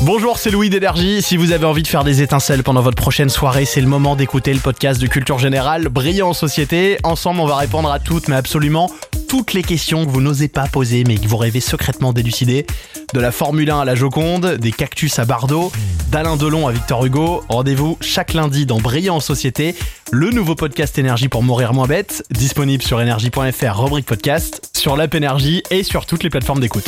Bonjour, c'est Louis d'Énergie. Si vous avez envie de faire des étincelles pendant votre prochaine soirée, c'est le moment d'écouter le podcast de Culture Générale, Brillant en Société. Ensemble, on va répondre à toutes, mais absolument toutes les questions que vous n'osez pas poser, mais que vous rêvez secrètement d'élucider. De la Formule 1 à la Joconde, des cactus à Bardot, d'Alain Delon à Victor Hugo. Rendez-vous chaque lundi dans Brillant en Société, le nouveau podcast Énergie pour mourir moins bête, disponible sur énergie.fr, rubrique podcast, sur l'app Énergie et sur toutes les plateformes d'écoute.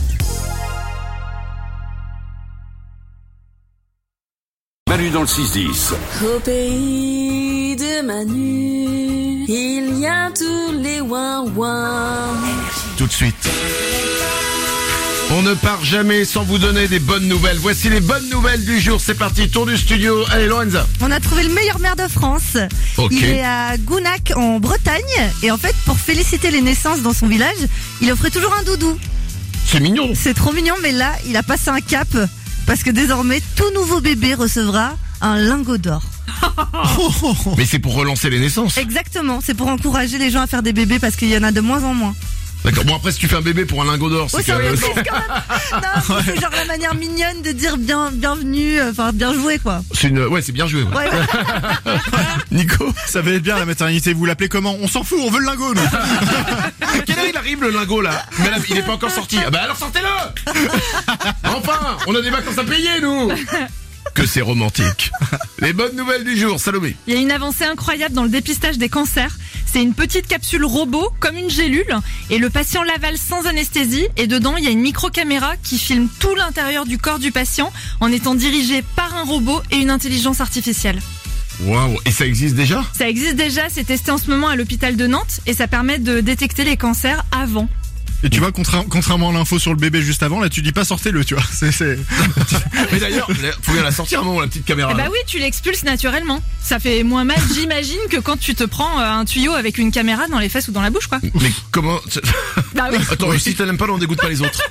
Manu dans le 6-10. Au pays de Manu, il y a tous les ouin-ouin. Tout de suite. On ne part jamais sans vous donner des bonnes nouvelles. Voici les bonnes nouvelles du jour. C'est parti, tour du studio. Allez, Lorenza. On a trouvé le meilleur maire de France. Ok. Il est à Gounac en Bretagne. Et en fait, pour féliciter les naissances dans son village, il offrait toujours un doudou. C'est mignon. C'est trop mignon, mais là, il a passé un cap. Parce que désormais, tout nouveau bébé recevra un lingot d'or. Mais c'est pour relancer les naissances. Exactement, c'est pour encourager les gens à faire des bébés parce qu'il y en a de moins en moins. D'accord. Bon, après, si tu fais un bébé pour un lingot d'or, c'est Oui, c'est que... triste quand même. Non, c'est genre la manière mignonne de dire bienvenue, enfin bien joué quoi. Ouais, c'est bien joué. Ouais. Ouais. Nico, ça va être bien la maternité, vous l'appelez comment? On s'en fout, on veut le lingot, nous. À quelle heure il arrive le lingot là? Mais là, il est pas encore sorti. Ah bah alors sortez-le. Enfin, on a des vacances à payer nous. Que c'est romantique. Les bonnes nouvelles du jour, Salomé. Il y a une avancée incroyable dans le dépistage des cancers. C'est une petite capsule robot, comme une gélule, et le patient l'avale sans anesthésie, et dedans il y a une micro-caméra qui filme tout l'intérieur du corps du patient en étant dirigé par un robot et une intelligence artificielle. Waouh, et ça existe déjà? Ça existe déjà, c'est testé en ce moment à l'hôpital de Nantes, et ça permet de détecter les cancers avant. Et tu vois, contrairement à l'info sur le bébé juste avant, là tu dis pas sortez-le, tu vois. Mais d'ailleurs, faut bien la sortir un moment, la petite caméra. Eh bah oui, tu l'expulses naturellement. Ça fait moins mal, j'imagine, que quand tu te prends un tuyau avec une caméra dans les fesses ou dans la bouche, quoi. Mais comment... Bah oui. Attends, si tu n'aimes pas, on dégoûte pas les autres.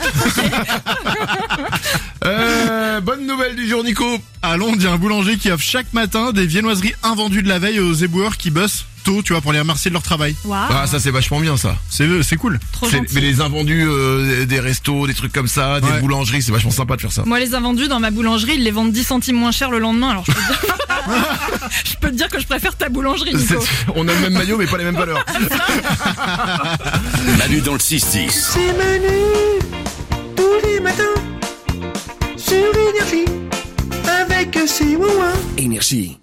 Bonne nouvelle du jour, Nico. À Londres, il y a un boulanger qui offre chaque matin des viennoiseries invendues de la veille aux éboueurs qui bossent tôt, tu vois, pour les remercier de leur travail. Waouh. Ah, ça c'est vachement bien ça. C'est cool. Trop gentil. Mais les invendus des restos, des trucs comme ça, des boulangeries, c'est vachement sympa de faire ça. Moi, les invendus dans ma boulangerie, ils les vendent 10 centimes moins cher le lendemain, alors je peux te dire que je préfère ta boulangerie, Nico. On a le même maillot mais pas les mêmes valeurs. Manu dans le 6-10. C'est Manu, tous les matins, sur Énergie, avec ses ouin-ouin. Énergie.